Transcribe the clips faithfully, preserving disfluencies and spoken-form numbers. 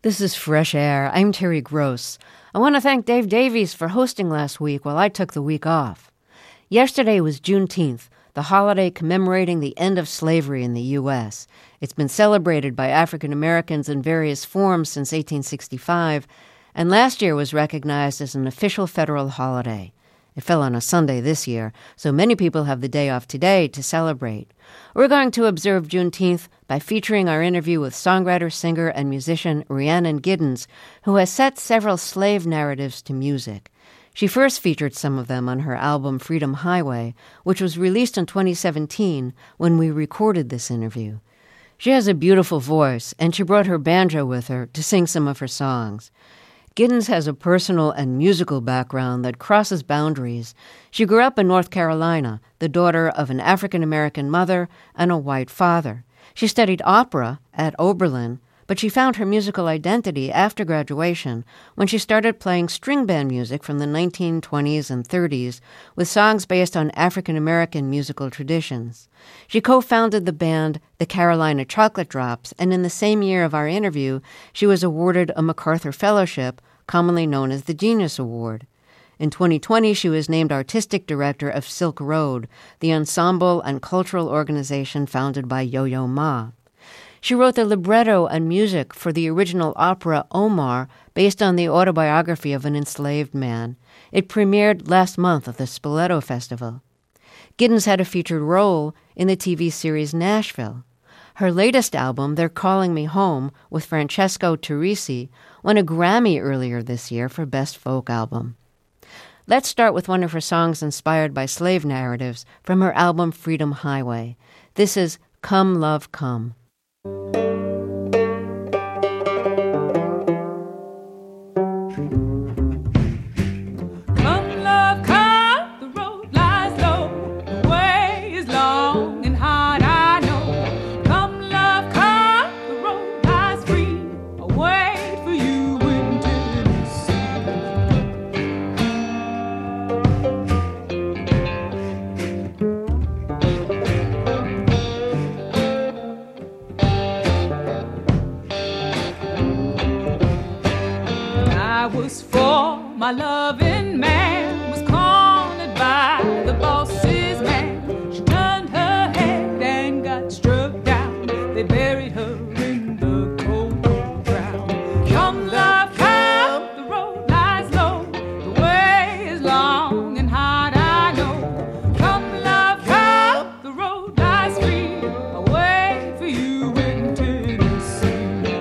This is Fresh Air. I'm Terry Gross. I want to thank Dave Davies for hosting last week while I took the week off. Yesterday was Juneteenth, the holiday commemorating the end of slavery in the U S. It's been celebrated by African Americans in various forms since eighteen sixty-five, and last year was recognized as an official federal holiday. It fell on a Sunday this year, so many people have the day off today to celebrate. We're going to observe Juneteenth by featuring our interview with songwriter, singer, and musician Rhiannon Giddens, who has set several slave narratives to music. She first featured some of them on her album Freedom Highway, which was released in twenty seventeen when we recorded this interview. She has a beautiful voice, and she brought her banjo with her to sing some of her songs. Giddens has a personal and musical background that crosses boundaries. She grew up in North Carolina, the daughter of an African-American mother and a white father. She studied opera at Oberlin, but she found her musical identity after graduation when she started playing string band music from the nineteen twenties and thirties with songs based on African-American musical traditions. She co-founded the band the Carolina Chocolate Drops, and in the same year of our interview, she was awarded a MacArthur Fellowship, commonly known as the Genius Award. In twenty twenty, she was named Artistic Director of Silk Road, the ensemble and cultural organization founded by Yo-Yo Ma. She wrote the libretto and music for the original opera Omar, based on the autobiography of an enslaved man. It premiered last month at the Spoleto Festival. Giddens had a featured role in the T V series Nashville. Her latest album, They're Calling Me Home, with Francesco Turrisi, won a Grammy earlier this year for Best Folk Album. Let's start with one of her songs inspired by slave narratives from her album Freedom Highway. This is Come Love Come. My loving man was cornered by the boss's man. She turned her head and got struck down. They buried her in the cold ground. Come, love, come, the road lies low. The way is long and hard, I know. Come, love, come, the road lies free. I'll wait for you in Tennessee.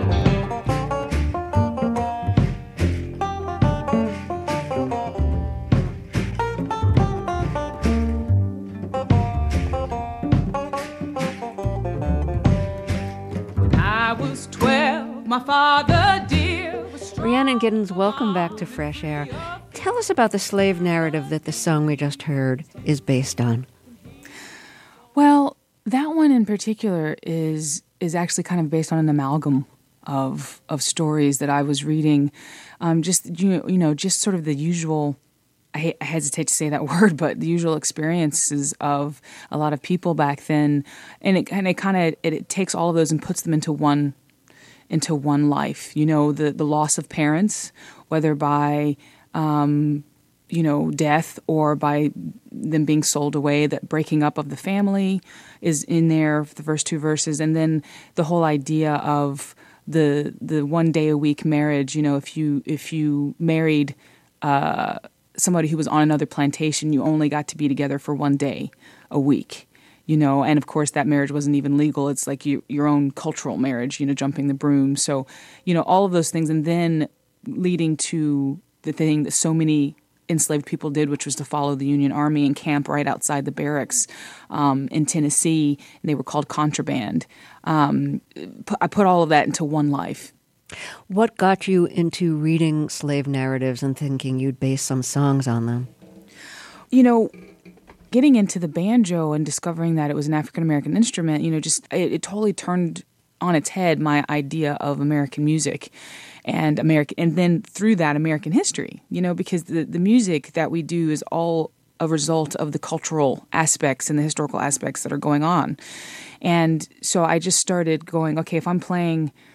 My father dear was Rhiannon Giddens, welcome back to Fresh Air. Tell us about the slave narrative that the song we just heard is based on. Well, that one in particular is is actually kind of based on an amalgam of of stories that I was reading. Um, just you, you know, just sort of the usual. I, I hesitate to say that word, but the usual experiences of a lot of people back then, and it and it kind of it, it takes all of those and puts them into one. into one life, you know, the, the loss of parents, whether by, um, you know, death or by them being sold away, that breaking up of the family is in there for the first two verses. And then the whole idea of the the one day a week marriage, you know, if you if you married uh, somebody who was on another plantation, you only got to be together for one day a week. You know, and of course that marriage wasn't even legal. It's like you, your own cultural marriage, you know, jumping the broom. So, you know, all of those things. And then leading to the thing that so many enslaved people did, which was to follow the Union Army and camp right outside the barracks um, in Tennessee. And they were called contraband. Um, I put all of that into one life. What got you into reading slave narratives and thinking you'd base some songs on them? You know, getting into the banjo and discovering that it was an African-American instrument, you know, just it, it totally turned on its head my idea of American music and American, and then through that American history, you know, because the, the music that we do is all a result of the cultural aspects and the historical aspects that are going on. And so I just started going, okay, if I'm playing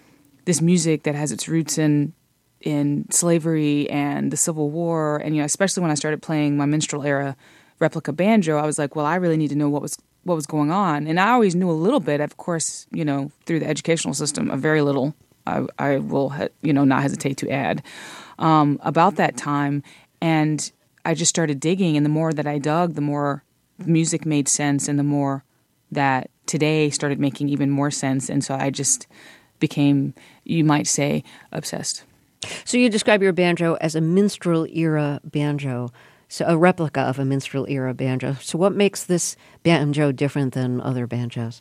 this music that has its roots in in slavery and the Civil War, and you know, especially when I started playing my minstrel era replica banjo, I was like, well, I really need to know what was what was going on. And I always knew a little bit, of course, you know, through the educational system, a very little. I, I will, you know, not hesitate to add um, about that time. And I just started digging, and the more that I dug, the more music made sense, and the more that today started making even more sense. And so I just became, you might say, obsessed. So you describe your banjo as a minstrel-era banjo, so a replica of a minstrel-era banjo. So what makes this banjo different than other banjos?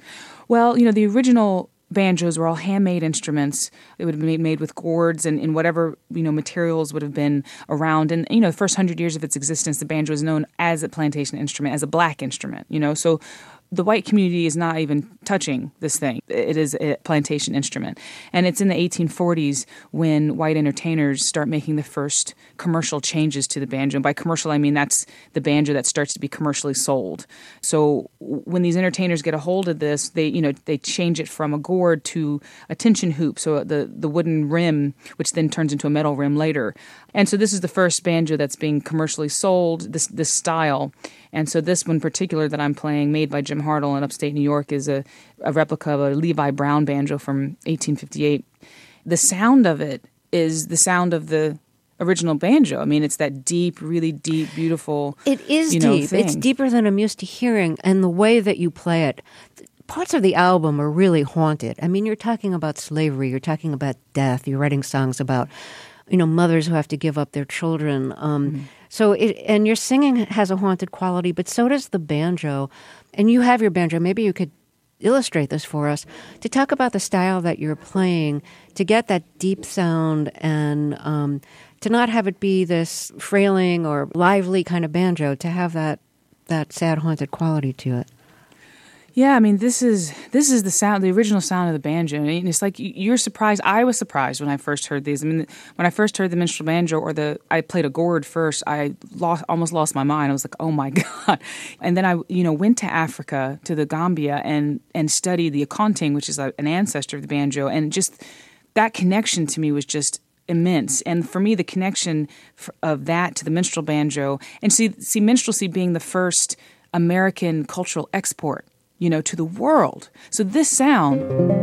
Well, you know, the original banjos were all handmade instruments. They would have been made with gourds and, and whatever, you know, materials would have been around. And, you know, the first hundred years of its existence, the banjo was known as a plantation instrument, as a black instrument, you know. So the white community is not even touching this thing. It is a plantation instrument. And it's in the eighteen forties when white entertainers start making the first commercial changes to the banjo. And by commercial, I mean that's the banjo that starts to be commercially sold. So when these entertainers get a hold of this, they, you know, they change it from a gourd to a tension hoop, so the, the wooden rim, which then turns into a metal rim later. And so this is the first banjo that's being commercially sold, this this style. And so this one in particular that I'm playing, made by Jim Hartle in upstate New York, is a, a replica of a Levi Brown banjo from eighteen fifty-eight. The sound of it is the sound of the original banjo. I mean, it's that deep, really deep, beautiful, It is you know, deep. thing. It's deeper than I'm used to hearing, and the way that you play it. Parts of the album are really haunted. I mean, you're talking about slavery. You're talking about death. You're writing songs about, you know, mothers who have to give up their children. Um, mm-hmm. So, it, and your singing has a haunted quality, but so does the banjo. And you have your banjo. Maybe you could illustrate this for us to talk about the style that you're playing, to get that deep sound and um, to not have it be this frailing or lively kind of banjo, to have that that sad, haunted quality to it. Yeah, I mean, this is this is the sound, the original sound of the banjo. And it's like you're surprised. I was surprised when I first heard these. I mean, when I first heard the minstrel banjo, or the I played a gourd first, I lost almost lost my mind. I was like, oh my God. And then I, you know, went to Africa, to the Gambia, and and studied the akonting, which is an ancestor of the banjo. And just that connection to me was just immense. And for me, the connection of that to the minstrel banjo, and see, see minstrelsy being the first American cultural export, you know, to the world. So this sound,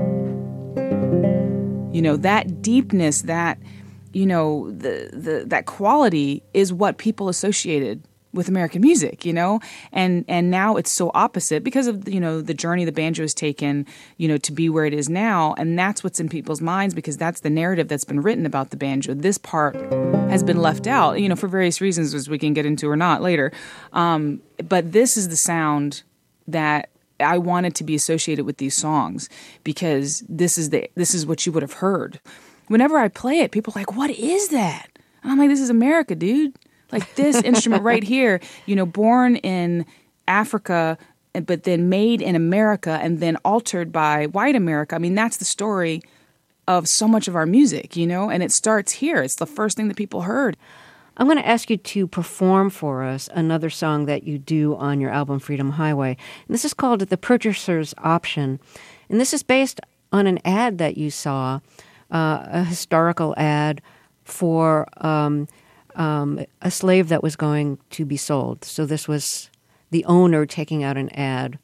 you know, that deepness, that, you know, the, the that quality is what people associated with American music, you know, and and now it's so opposite because of, you know, the journey the banjo has taken, you know, to be where it is now. And that's what's in people's minds, because that's the narrative that's been written about the banjo. This part has been left out, you know, for various reasons, as we can get into or not later. Um, but this is the sound that I wanted to be associated with these songs, because this is the this is what you would have heard. Whenever I play it, people are like, what is that? And I'm like, this is America, dude. Like this instrument right here, you know, born in Africa, but then made in America and then altered by white America. I mean, that's the story of so much of our music, you know, and it starts here. It's the first thing that people heard. I'm going to ask you to perform for us another song that you do on your album, Freedom Highway. And this is called The Purchaser's Option. And this is based on an ad that you saw, uh, a historical ad for um, um, a slave that was going to be sold. So this was the owner taking out an ad.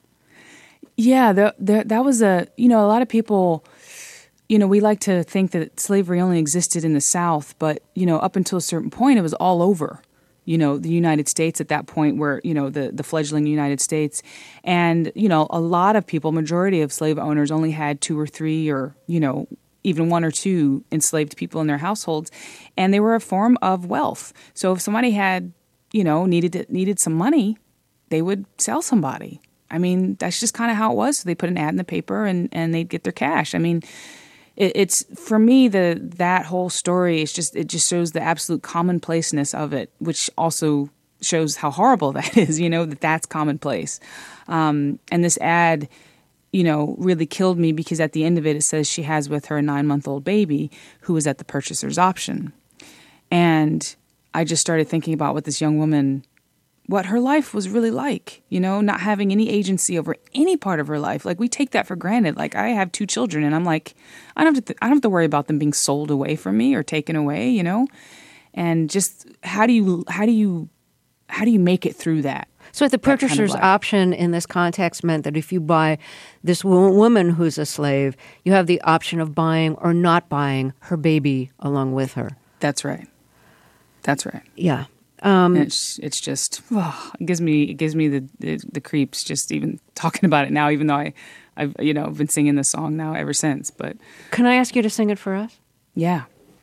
Yeah, the, the, that was a, you know, a lot of people... You know, we like to think that slavery only existed in the South, but, you know, up until a certain point, it was all over, you know, the United States at that point, where, you know, the, the fledgling United States. And, you know, a lot of people, majority of slave owners only had two or three or, you know, even one or two enslaved people in their households. And they were a form of wealth. So if somebody had, you know, needed needed some money, they would sell somebody. I mean, that's just kind of how it was. So they put an ad in the paper and, and they'd get their cash. I mean, it's, for me, the that whole story is just, it just shows the absolute commonplaceness of it, which also shows how horrible that is, you know, that that's commonplace. Um, and this ad, you know, really killed me, because at the end of it, it says she has with her a nine-month-old baby who is at the purchaser's option. And I just started thinking about what this young woman what her life was really like, you know, not having any agency over any part of her life. Like, we take that for granted. Like, I have two children, and I'm like, I don't have to, th- I don't have to worry about them being sold away from me or taken away, you know? And just how do you, how do you, how do you make it through that? So the purchaser's kind of option in this context meant that if you buy this wo- woman who's a slave, you have the option of buying or not buying her baby along with her. That's right. That's right. Yeah. Um, and it's it's just oh, it gives me it gives me the, the the creeps just even talking about it now. Even though I I've you know been singing this song now ever since. But can I ask you to sing it for us? Yeah.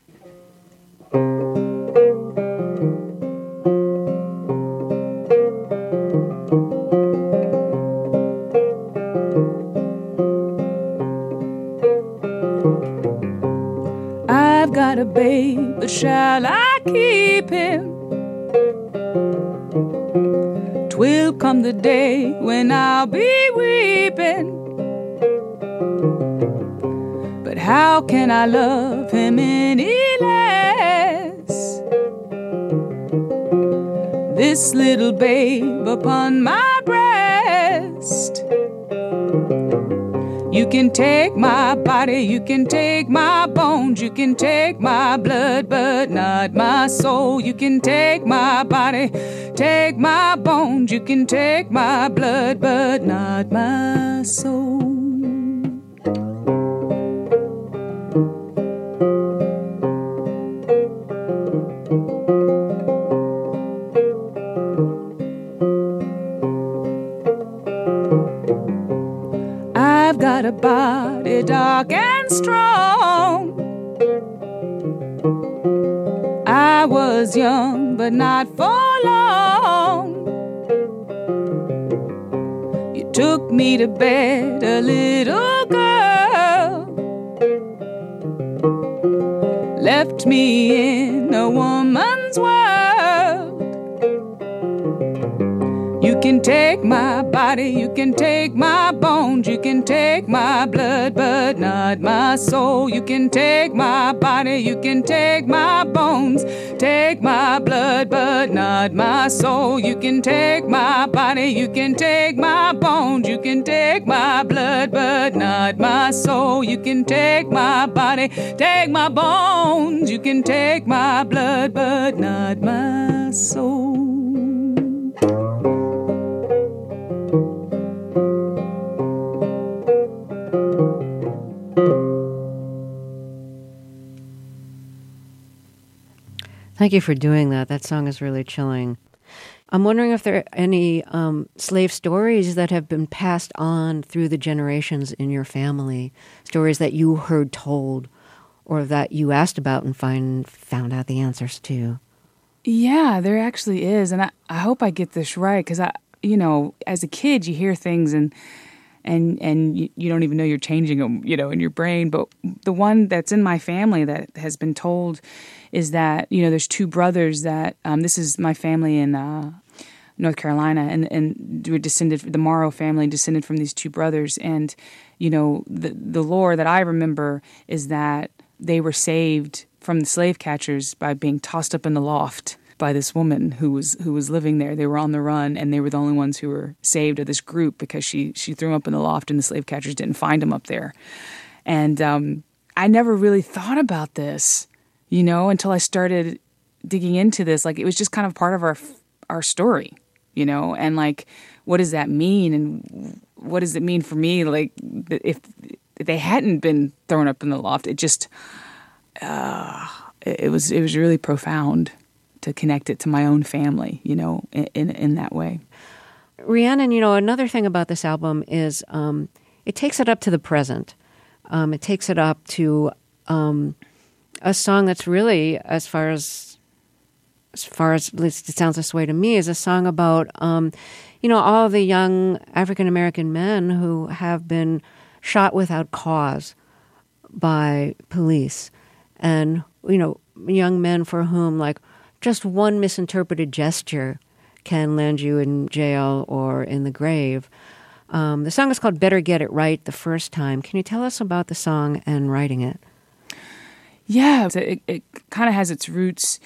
I've got a babe, but shall I keep him? 'Twill come the day when I'll be weeping. But how can I love him any less? This little babe upon my breast. You can take my body, you can take my bones, you can take my blood, but not my soul. You can take my body, take my bones, you can take my blood, but not my soul. I've got a body dark and strong. I was young, but not for long. You took me to bed, a little girl. Left me in a woman's world. You can take my body, you can take my bones, you can take my blood, but not my soul. You can take my body, you can take my bones, take my blood, but not my soul. You can take my body, you can take my bones, you can take my blood, but not my soul. You can take my body, take my bones, you can take my blood, but not my soul. Thank you for doing that. That song is really chilling. I'm wondering if there are any um, slave stories that have been passed on through the generations in your family, stories that you heard told or that you asked about and find found out the answers to. Yeah, there actually is. And I, I hope I get this right because, I, you know, as a kid, you hear things and and and you, you don't even know you're changing them, you know, in your brain. But the one that's in my family that has been told is that, you know, there's two brothers that, um, this is my family in uh, North Carolina, and, and we're descended, the Morrow family descended from these two brothers. And, you know, the, the lore that I remember is that they were saved from the slave catchers by being tossed up in the loft by this woman who was who was living there. They were on the run, and they were the only ones who were saved of this group because she, she threw them up in the loft and the slave catchers didn't find them up there. And um, I never really thought about this, you know, until I started digging into this. Like, it was just kind of part of our our story, you know, and like, what does that mean? And what does it mean for me? Like, if they hadn't been thrown up in the loft, it just, uh, it was, it was really profound to connect it to my own family, you know, in, in, in that way. Rhiannon, you know, another thing about this album is um, it takes it up to the present. Um, it takes it up to um, a song that's really, as far as, as far as at least it sounds this way to me, is a song about, um, you know, all the young African-American men who have been shot without cause by police. And, you know, young men for whom, like, just one misinterpreted gesture can land you in jail or in the grave. Um, the song is called Better Get It Right the First Time. Can you tell us about the song and writing it? Yeah, it, it kind of has its roots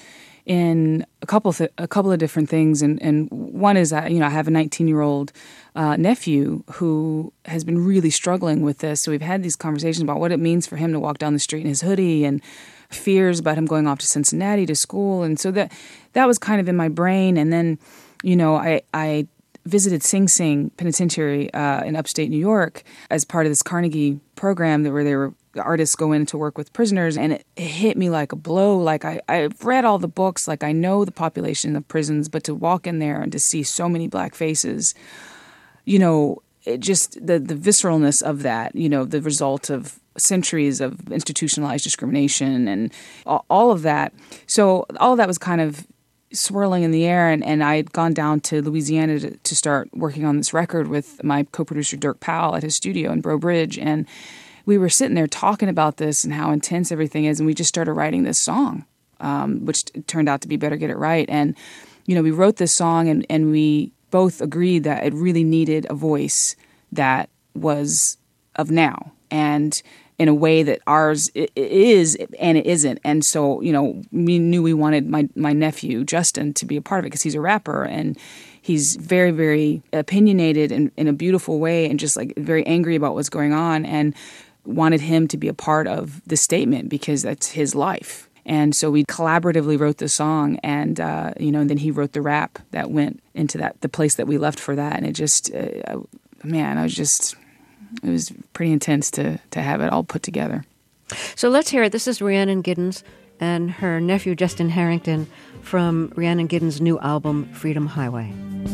in a couple th- a couple of different things, and and one is that you know I have a nineteen year old uh, nephew who has been really struggling with this. So we've had these conversations about what it means for him to walk down the street in his hoodie, and fears about him going off to Cincinnati to school, and so that that was kind of in my brain. And then, you know, I I visited Sing Sing Penitentiary uh, in upstate New York as part of this Carnegie program that where they were the artists go in to work with prisoners, and it, it hit me like a blow. Like I I've read all the books, like I know the population of prisons, but to walk in there and to see so many black faces, you know, it just the the visceralness of that, you know, the result of centuries of institutionalized discrimination and all of that. So all of that was kind of swirling in the air, and, and I had gone down to Louisiana to, to start working on this record with my co-producer Dirk Powell at his studio in Breaux Bridge, and we were sitting there talking about this and how intense everything is, and we just started writing this song, um, which t- turned out to be Better Get It Right. And, you know, we wrote this song, and, and we both agreed that it really needed a voice that was of now, and in a way that ours is and it isn't. And so, you know, we knew we wanted my, my nephew, Justin, to be a part of it because he's a rapper and he's very, very opinionated in, in a beautiful way and just like very angry about what's going on, and wanted him to be a part of the statement because that's his life. And so we collaboratively wrote the song, and, uh, you know, and then he wrote the rap that went into that, the place that we left for that. And it just, uh, man, I was just... It was pretty intense to, to have it all put together. So let's hear it. This is Rhiannon Giddens and her nephew, Justin Harrington, from Rhiannon Giddens' new album, Freedom Highway.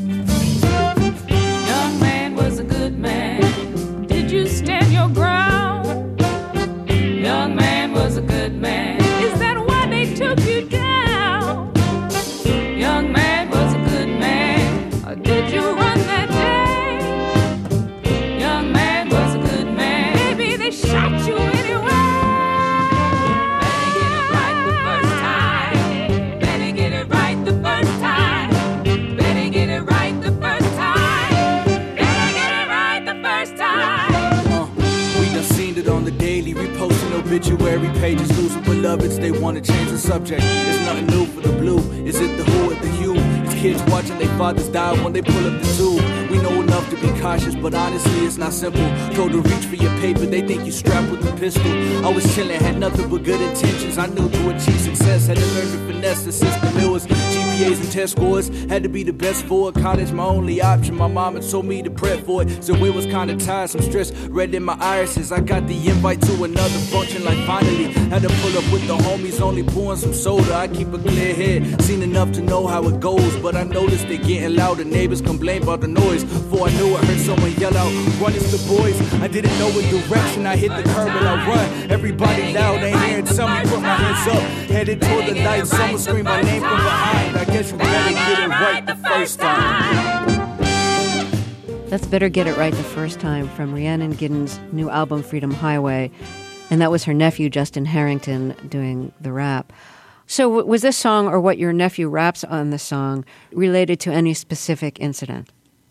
Young man was a good man. Did you stand your ground? Young man was a good man. Is that why they took you down? Young man was a good man. Or did you run that day? Shot you anyway. Better get it right the first time. Better get it right the first time. Better get it right the first time. Better get it right the first time. Uh, we done seen it on the daily, reposting obituary pages, losing beloveds. They want to change the subject. It's nothing new for the blue. Is it the who or the you? It's kids watching their fathers die when they pull up the tube. We know enough to be cautious, but honestly it's not simple. Told to reach for your paper, they think you strapped with a pistol. I was chillin', had nothing but good intentions. I knew to achieve success, had to learn to finesse the system. It was G P As and test scores, had to be the best for it. College my only option, my mama told me to prep for it. So it was kinda tired, some stress red in my irises. I got the invite to another function, like finally had to pull up with the homies, only pouring some soda. I keep a clear head, seen enough to know how it goes, but I noticed they getting louder. Neighbors complain about the noise. Before I knew it, heard someone yell out, "Run, it's the boys." I didn't know what direction, I hit the curb and I run. Everybody loud, ain't hearing somebody put my hands up. Headed toward the light, someone screamed my name from behind. I guess you better get it right the first time. That's Better Get It Right the First Time from Rhiannon Giddens' new album, Freedom Highway. And that was her nephew, Justin Harrington, doing the rap. So w- was this song, or what your nephew raps on the song, related to any specific incident?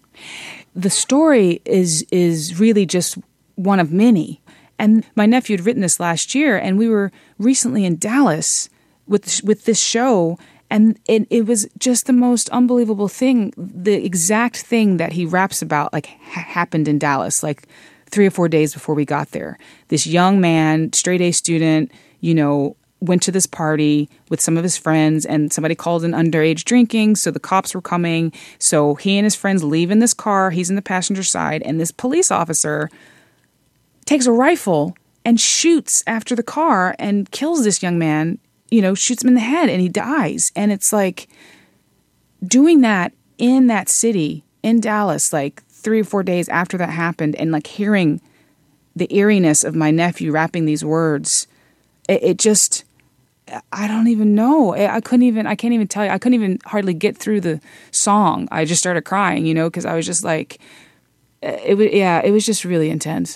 The story is is really just one of many. And my nephew had written this last year, and we were recently in Dallas with with this show, and it, it was just the most unbelievable thing. The exact thing that he raps about, like, ha- happened in Dallas, like three or four days before we got there. This young man, straight A student, you know, went to this party with some of his friends, and somebody called in underage drinking, so the cops were coming. So he and his friends leave in this car. He's in the passenger side, and this police officer takes a rifle and shoots after the car and kills this young man, you know, shoots him in the head, and he dies. And it's like doing that in that city, in Dallas, like three or four days after that happened, and like hearing the eeriness of my nephew rapping these words, it, it just... I don't even know. I couldn't even, I can't even tell you. I couldn't even hardly get through the song. I just started crying, you know, because I was just like, it was, yeah, it was just really intense.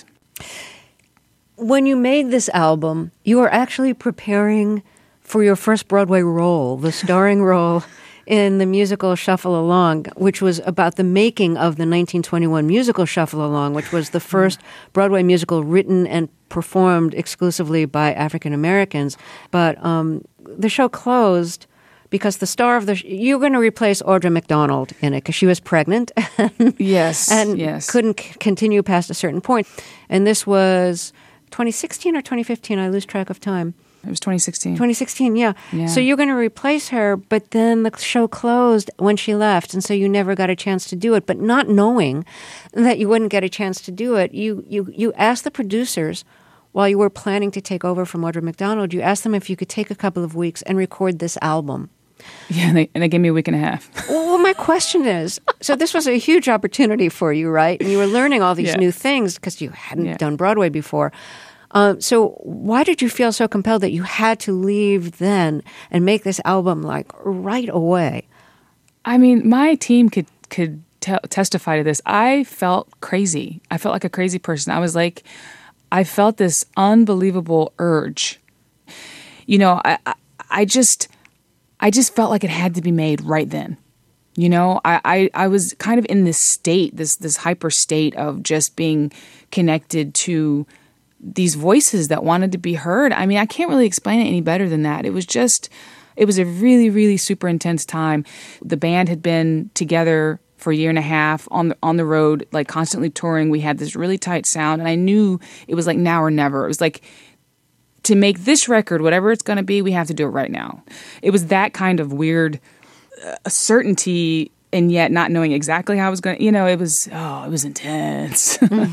When you made this album, you were actually preparing for your first Broadway role, the starring role in the musical Shuffle Along, which was about the making of the nineteen twenty-one musical Shuffle Along, which was the first Broadway musical written and performed exclusively by African Americans. But um, the show closed because the star of the sh- you're going to replace Audra McDonald in it because she was pregnant and, Yes, and yes. couldn't c- continue past a certain point. And this was twenty sixteen or twenty fifteen. I lose track of time. It was twenty sixteen. twenty sixteen, yeah. Yeah. So you're going to replace her, but then the show closed when she left, and so you never got a chance to do it. But not knowing that you wouldn't get a chance to do it, you you you asked the producers while you were planning to take over from Audra McDonald, you asked them if you could take a couple of weeks and record this album. Yeah, and they, and they gave me a week and a half. Well, my question is, so this was a huge opportunity for you, right? And you were learning all these Yeah. new things because you hadn't Yeah. done Broadway before. Um, so why did you feel so compelled that you had to leave then and make this album like right away? I mean, my team could could te- testify to this. I felt crazy. I felt like a crazy person. I was like, I felt this unbelievable urge. You know, I, I, I just, I just felt like it had to be made right then. You know, I, I, I was kind of in this state, this this hyper state of just being connected to these voices that wanted to be heard. I mean, I can't really explain it any better than that. It was just, it was a really, really super intense time. The band had been together for a year and a half on the, on the road, like constantly touring. We had this really tight sound, and I knew it was like now or never. It was like, to make this record, whatever it's going to be, we have to do it right now. It was that kind of weird uh, certainty, and yet not knowing exactly how I was going to, you know, it was, oh, it was intense. Mm.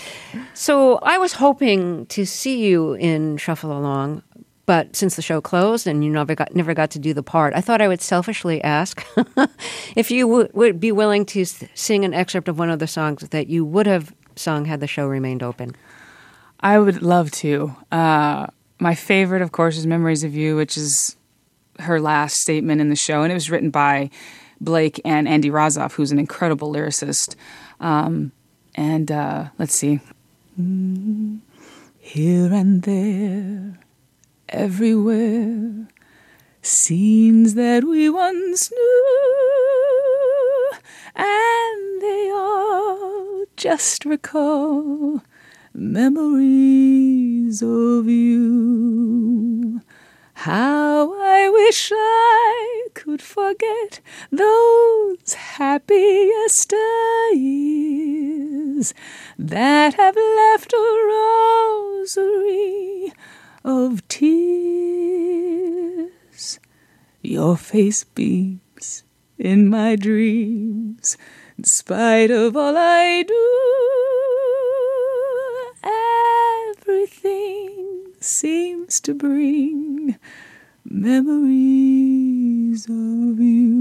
So I was hoping to see you in Shuffle Along, but since the show closed and you never got never got to do the part, I thought I would selfishly ask if you w- would be willing to s- sing an excerpt of one of the songs that you would have sung had the show remained open. I would love to. Uh, my favorite, of course, is Memories of You, which is her last statement in the show, and it was written by Blake and Andy Rozoff, who's an incredible lyricist. Um, and uh, let's see. Here and there, everywhere, scenes that we once knew, and they all just recall memories of you. How I wish I could forget those happiest years that have left a rosary of tears. Your face beams in my dreams, in spite of all I do. Everything seems to bring memories of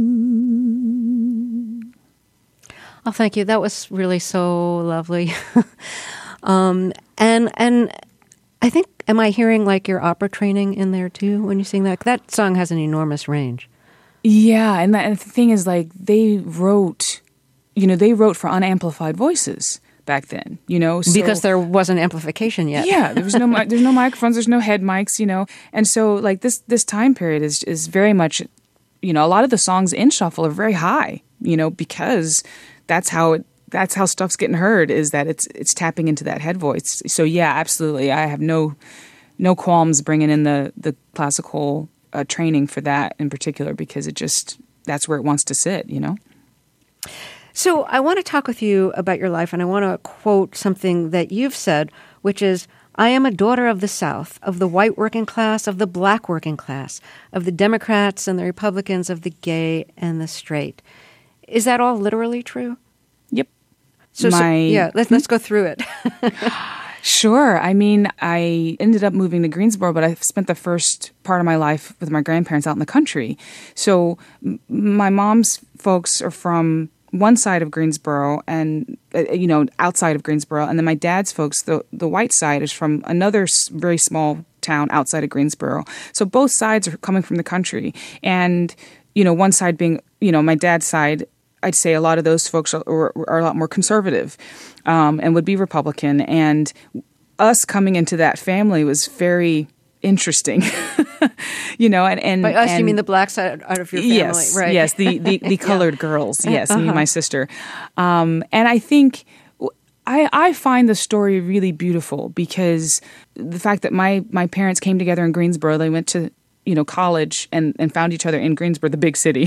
you. Oh, thank you. That was really so lovely. um, and and I think, am I hearing like your opera training in there too when you sing that? That song has an enormous range. Yeah, and, that, and the thing is, like, they wrote, you know, they wrote for unamplified voices back then, you know, so, Because there wasn't amplification yet. yeah, there was no, mi- there's no microphones, there's no head mics, you know, and so like this this time period is is very much, you know, a lot of the songs in Shuffle are very high, you know, because that's how it, that's how stuff's getting heard, is that it's it's tapping into that head voice. So yeah, absolutely, I have no no qualms bringing in the the classical uh, training for that in particular, because it just, that's where it wants to sit, you know. So I want to talk with you about your life, and I want to quote something that you've said, which is, I am a daughter of the South, of the white working class, of the black working class, of the Democrats and the Republicans, of the gay and the straight. Is that all literally true? Yep. So, so My- yeah, let's let's go through it. Sure. I mean, I ended up moving to Greensboro, but I spent the first part of my life with my grandparents out in the country. So m- my mom's folks are from one side of Greensboro and, uh, you know, outside of Greensboro. And then my dad's folks, the, the white side, is from another s- very small town outside of Greensboro. So both sides are coming from the country. And, you know, one side being, you know, my dad's side, I'd say a lot of those folks are, are, are a lot more conservative um, and would be Republican. And us coming into that family was very interesting, you know. And, and By us, and, you mean the black side out of your family, yes, right? Yes, the, the, the colored Yeah. girls, yes, me Uh-huh. and my sister. Um, and I think I, I find the story really beautiful because the fact that my, my parents came together in Greensboro, they went to you know, college and, and found each other in Greensboro, the big city.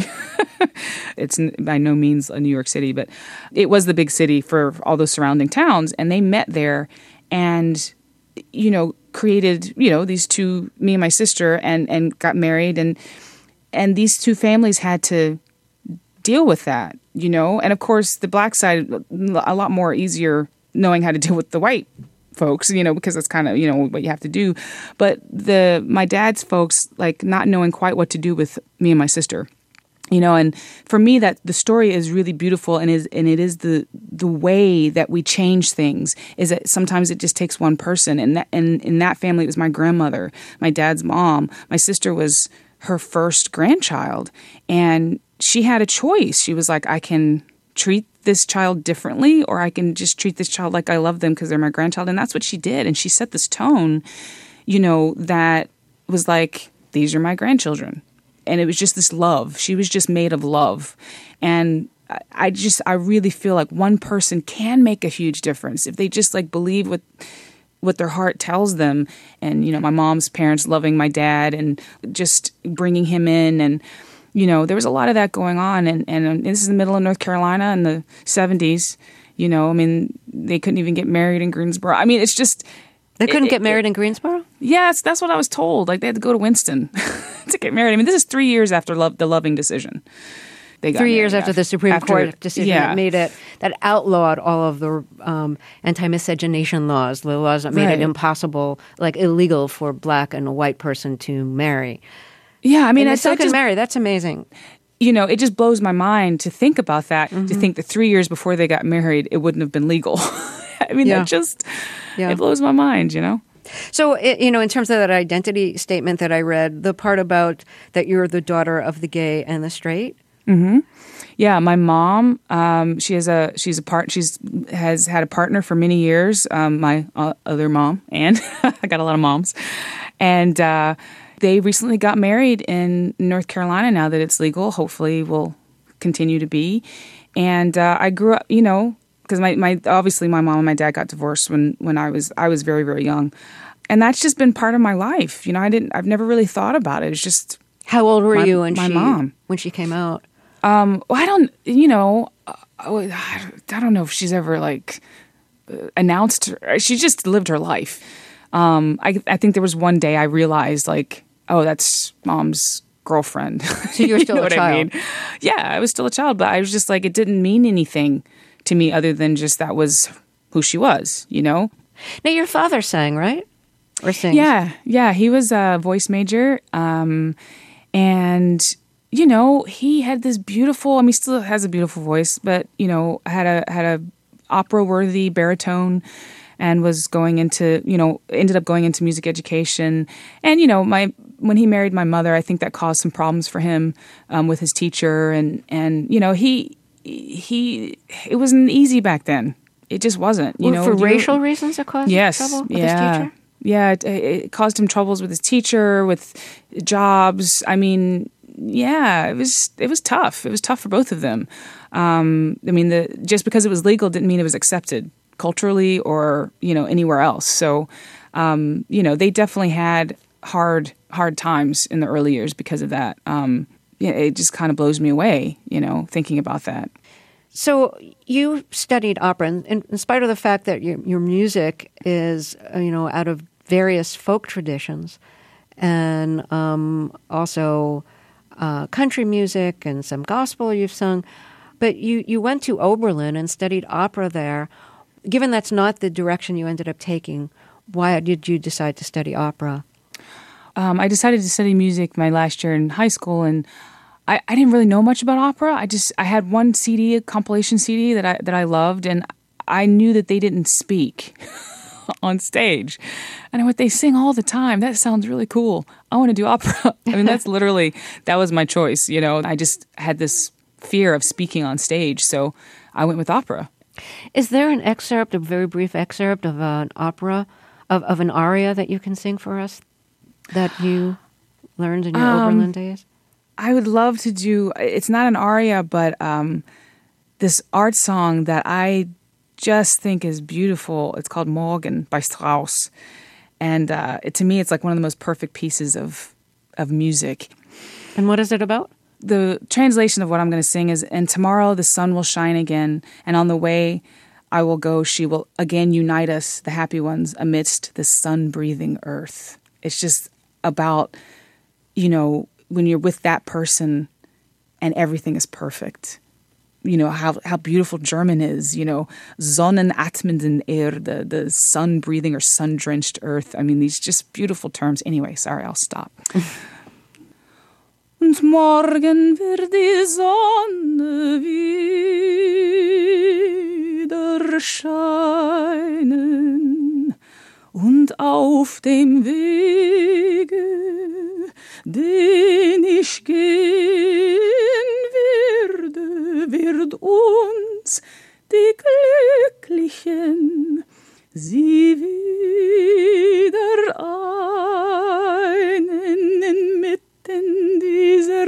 It's by no means a New York City, but it was the big city for all those surrounding towns. And they met there and, you know, created, you know, these two, me and my sister, and, and got married. And, and these two families had to deal with that, you know. And of course, the black side, a lot more easier knowing how to deal with the white folks, you know, because that's kind of, you know, what you have to do. But the my dad's folks, like, not knowing quite what to do with me and my sister, you know. And for me, that the story is really beautiful, and is and it is the the way that we change things. Is that sometimes it just takes one person, and that and in that family it was my grandmother, my dad's mom. My sister was her first grandchild, and she had a choice. She was like, I can treat this child differently, or I can just treat this child like I love them because they're my grandchild. And that's what she did. And she set this tone, you know, that was like, these are my grandchildren. And it was just this love. She was just made of love. And I just, I really feel like one person can make a huge difference if they just like believe what what their heart tells them. And, you know, my mom's parents loving my dad and just bringing him in, and you know, there was a lot of that going on. And, and this is the middle of North Carolina in the seventies. You know, I mean, they couldn't even get married in Greensboro. I mean, it's just... They couldn't it, get married it, in Greensboro? Yes, that's what I was told. Like, they had to go to Winston to get married. I mean, this is three years after love, the Loving decision. They got Three years after, after the Supreme after, Court decision yeah. that made it, that outlawed all of the um, anti-miscegenation laws, the laws that made right. it impossible, like illegal for black and a white person to marry. Yeah, I mean, and they I still can just, marry. That's amazing. You know, it just blows my mind to think about that, mm-hmm. to think that three years before they got married, it wouldn't have been legal. I mean, yeah. that just, yeah. it blows my mind, you know? So, it, you know, in terms of that identity statement that I read, the part about that you're the daughter of the gay and the straight. Mm-hmm. Yeah, my mom, um, she has a, she's a part, she's has had a partner for many years. Um, my uh, other mom, and I got a lot of moms. And, uh, they recently got married in North Carolina now that it's legal. Hopefully will continue to be. And uh, I grew up, you know, because my, my obviously my mom and my dad got divorced when, when I was I was very, very young. And that's just been part of my life. You know, I didn't I've never really thought about it. It's just How old were my, you when my she mom. when she came out? Um, well, I don't, you know, I don't know if she's ever like announced her. She just lived her life. Um, I I think there was one day I realized like, oh, that's mom's girlfriend. So you were still you know a child. I mean? Yeah, I was still a child, but I was just like, it didn't mean anything to me other than just that was who she was, you know? Now, your father sang, right? Or sings? Yeah, yeah. He was a voice major. Um, and, you know, he had this beautiful, I mean, he still has a beautiful voice, but, you know, had a, had a opera-worthy baritone, and was going into, you know, ended up going into music education. And, you know, my when he married my mother, I think that caused some problems for him um, with his teacher. And, and, you know, he, he, it wasn't easy back then. It just wasn't, you well, know. For racial reasons it caused yes, trouble with yeah. his teacher? Yeah, it, it caused him troubles with his teacher, with jobs. I mean, yeah, it was it was tough. It was tough for both of them. Um, I mean, the just because it was legal didn't mean it was accepted culturally or, you know, anywhere else. So, um, you know, they definitely had hard, hard times in the early years because of that. Um, yeah, it just kind of blows me away, you know, thinking about that. So you studied opera, and in, in spite of the fact that your, your music is, uh, you know, out of various folk traditions, and um, also uh, country music and some gospel you've sung, but you, you went to Oberlin and studied opera there. Given that's not the direction you ended up taking, why did you decide to study opera? Um, I decided to study music my last year in high school, and I, I didn't really know much about opera. I just I had one C D, a compilation C D that I that I loved, and I knew that they didn't speak on stage. And I went, they sing all the time. That sounds really cool. I want to do opera. I mean, that's literally, that was my choice, you know. I just had this fear of speaking on stage, so I went with opera. Is there an excerpt, a very brief excerpt of an opera, of, of an aria that you can sing for us that you learned in your um, Oberlin days? I would love to do, it's not an aria, but um, this art song that I just think is beautiful. It's called Morgen by Strauss. And uh, it, to me, it's like one of the most perfect pieces of of music. And what is it about? The translation of what I'm going to sing is, and tomorrow the sun will shine again, and on the way I will go, she will again unite us, the happy ones, amidst the sun-breathing earth. It's just about, you know, when you're with that person and everything is perfect. You know, how how beautiful German is, you know, Sonnenatmenden Erde, the sun-breathing or sun-drenched earth. I mean, these just beautiful terms. Anyway, sorry, I'll stop. Und morgen wird die Sonne wieder scheinen und auf dem Wege, den ich gehen werde, wird uns die Glücklichen sie wieder einen inmitten dieser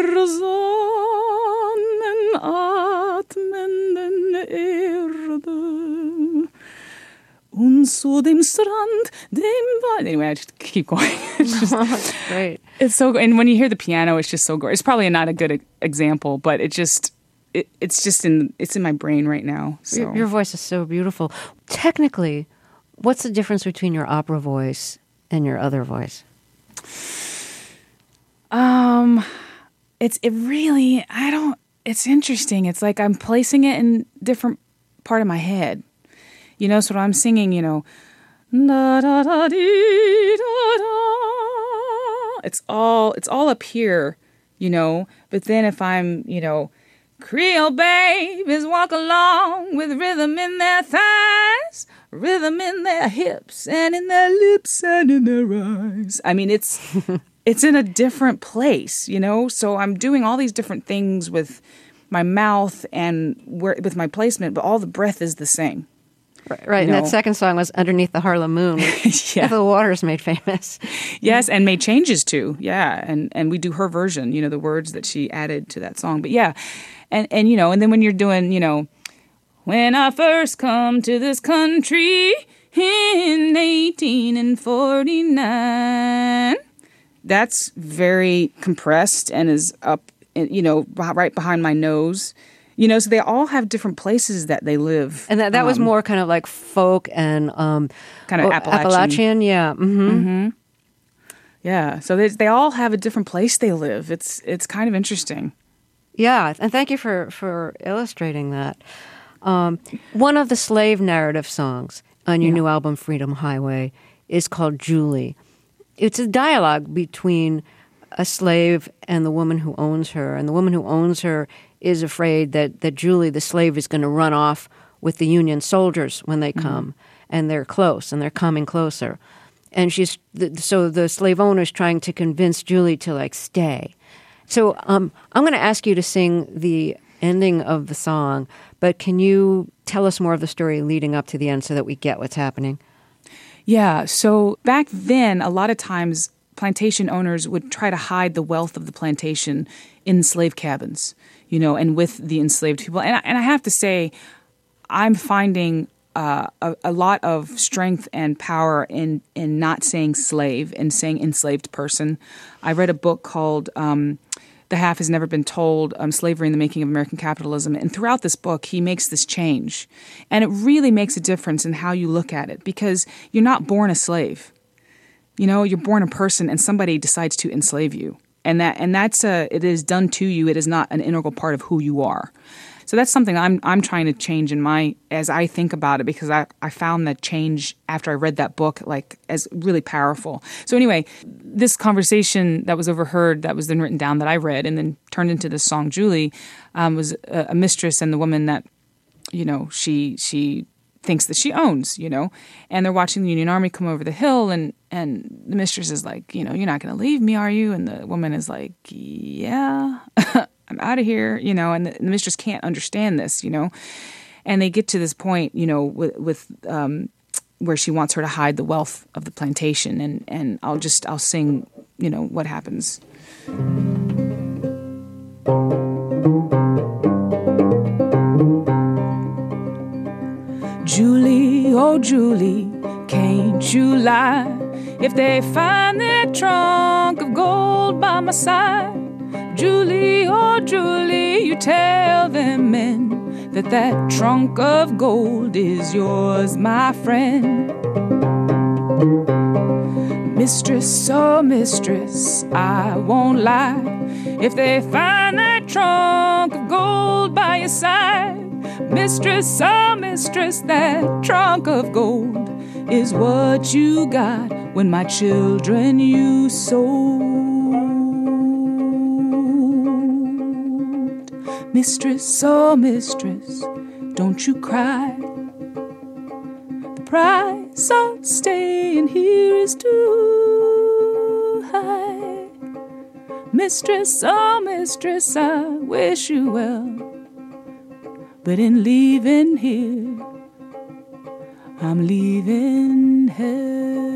sonnenatmenden Erde. Und zu dem Strand, dem Wald. Anyway, I just keep going. It's just, That's great. It's so, and when you hear the piano, it's just so gorgeous. It's probably not a good e- example, but it just, it, it's just in, it's in my brain right now. So. Your, your voice is so beautiful. Technically, what's the difference between your opera voice and your other voice? Um, it's, it really, I don't, it's interesting. It's like I'm placing it in different part of my head. You know, so when I'm singing, you know, da, da, da, dee, da, da, it's all, it's all up here, you know, but then if I'm, you know, Creole babies walk along with rhythm in their thighs, rhythm in their hips and in their lips and in their eyes. I mean, it's, it's in a different place, you know, so I'm doing all these different things with my mouth and where, with my placement, but all the breath is the same. Right, right. You And know. that second song was Underneath the Harlem Moon, which Yeah. Ethel Waters made famous. Yes, and made changes too. Yeah, and and we do her version, you know, the words that she added to that song. But yeah, and and you know, and then when you're doing, you know, when I first come to this country in eighteen forty-nine, that's very compressed and is up, you know, right behind my nose. You know, so they all have different places that they live. And that, that was Um, more kind of like folk and um, Kind of oh, Appalachian. Appalachian, yeah. Mm-hmm. Yeah, so they they all have a different place they live. It's it's kind of interesting. Yeah, and thank you for, for illustrating that. Um, one of the slave narrative songs on your Yeah. new album, Freedom Highway, is called Julie. It's a dialogue between a slave and the woman who owns her. And the woman who owns her is afraid that, that Julie, the slave, is going to run off with the Union soldiers when they come. And they're close, and they're coming closer. And she's so the slave owner is trying to convince Julie to, like, stay. So um, I'm going to ask you to sing the ending of the song, but can you tell us more of the story leading up to the end so that we get what's happening? Yeah, so back then, a lot of times plantation owners would try to hide the wealth of the plantation in slave cabins, you know, and with the enslaved people. And I, and I have to say, I'm finding uh, a, a lot of strength and power in, in not saying slave and saying enslaved person. I read a book called um, The Half Has Never Been Told, um, Slavery and the Making of American Capitalism. And throughout this book, he makes this change. And it really makes a difference in how you look at it, because you're not born a slave. You know, you're born a person and somebody decides to enslave you. And that and that's a, it is done to you. It is not an integral part of who you are. So that's something I'm I'm trying to change in my, as I think about it, because I, I found that change after I read that book, like, as really powerful. So anyway, this conversation that was overheard, that was then written down, that I read and then turned into this song, Julie, um, was a, a mistress and the woman that, you know, she she thinks that she owns, you know, and they're watching the Union Army come over the hill, and, and the mistress is like, you know, you're not going to leave me, are you? And the woman is like, yeah, I'm out of here, you know, and the, the mistress can't understand this, you know, and they get to this point, you know, with, with um, where she wants her to hide the wealth of the plantation, and, and I'll just, I'll sing, you know, what happens. Julie, oh Julie, can't you lie? If they find that trunk of gold by by my side. Julie, oh Julie, you tell them men that that trunk of gold is yours, my friend. Mistress, oh mistress, I won't lie. If they find that trunk of gold by your side, mistress, oh mistress, that trunk of gold is what you got when my children you sold. Mistress, oh mistress, don't you cry. The price of staying here is too high. Mistress, oh mistress, I wish you well, but in leaving here, I'm leaving hell.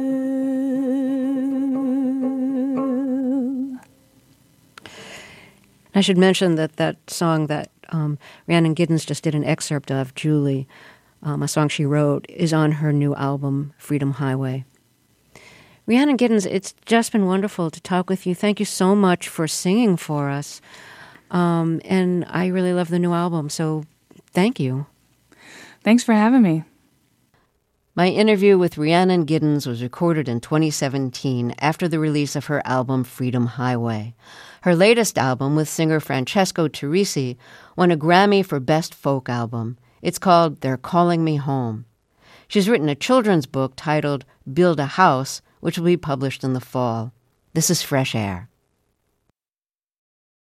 I should mention that that song that um, Rhiannon Giddens just did an excerpt of, Julie, um, a song she wrote, is on her new album, Freedom Highway. Rhiannon Giddens, it's just been wonderful to talk with you. Thank you so much for singing for us. Um, and I really love the new album, so thank you. Thanks for having me. My interview with Rhiannon Giddens was recorded in twenty seventeen after the release of her album Freedom Highway. Her latest album with singer Francesco Turrisi won a Grammy for Best Folk Album. It's called They're Calling Me Home. She's written a children's book titled Build a House, which will be published in the fall. This is Fresh Air.